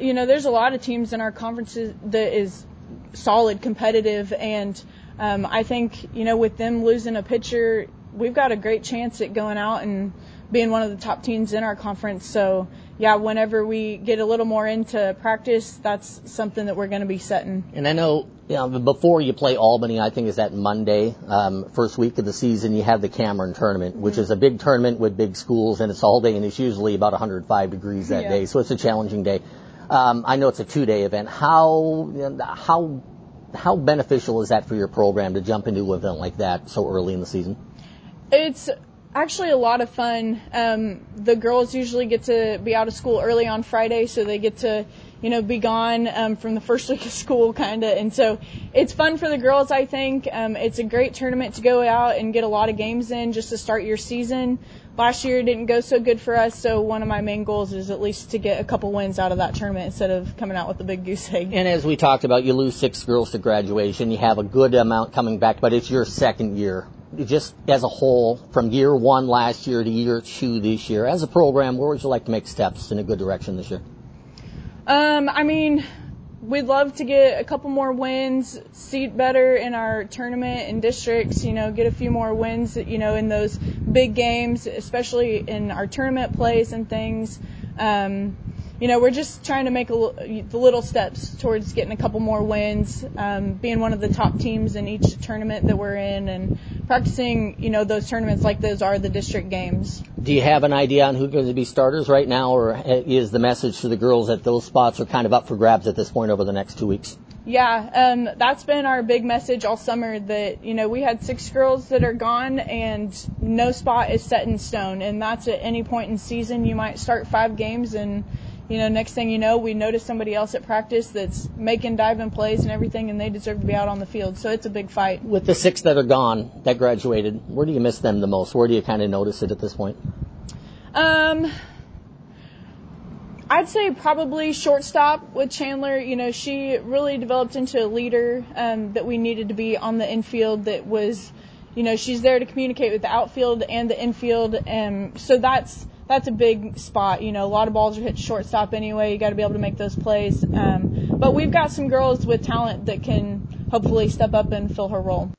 there's a lot of teams in our conferences that is solid, competitive, and I think, with them losing a pitcher, we've got a great chance at going out and being one of the top teams in our conference. So, yeah, whenever we get a little more into practice, that's something that we're going to be setting. And I know, before you play Albany, I think is that Monday, first week of the season, you have the Cameron tournament, which is a big tournament with big schools, and it's all day, and it's usually about 105 degrees that day, so it's a challenging day. I know it's a 2-day event. How beneficial is that for your program to jump into an event like that so early in the season? It's actually a lot of fun. The girls usually get to be out of school early on Friday, so they get to, be gone from the first week of school, kind of. And so it's fun for the girls, I think. It's a great tournament to go out and get a lot of games in just to start your season. Last year it didn't go so good for us, so one of my main goals is at least to get a couple wins out of that tournament instead of coming out with the big goose egg. And as we talked about, you lose 6 girls to graduation. You have a good amount coming back, but it's your second year. Just as a whole, from year 1 last year to year 2 this year, as a program, where would you like to make steps in a good direction this year? We'd love to get a couple more wins, seed better in our tournament and districts, get a few more wins, in those big games, especially in our tournament plays and things. We're just trying to make the little steps towards getting a couple more wins, being one of the top teams in each tournament that we're in, and practicing, those tournaments like those are the district games. Do you have an idea on who's going to be starters right now, or is the message to the girls that those spots are kind of up for grabs at this point over the next 2 weeks? Yeah, that's been our big message all summer, that, we had 6 girls that are gone and no spot is set in stone, and that's at any point in season. You might start 5 games and next thing you know, we notice somebody else at practice that's making diving plays and everything, and they deserve to be out on the field. So it's a big fight. With the 6 that are gone, that graduated, where do you miss them the most? Where do you kind of notice it at this point? I'd say probably shortstop with Chandler. She really developed into a leader that we needed to be on the infield. That was, she's there to communicate with the outfield and the infield. So that's a big spot. A lot of balls are hit to shortstop anyway. You got to be able to make those plays. But we've got some girls with talent that can hopefully step up and fill her role.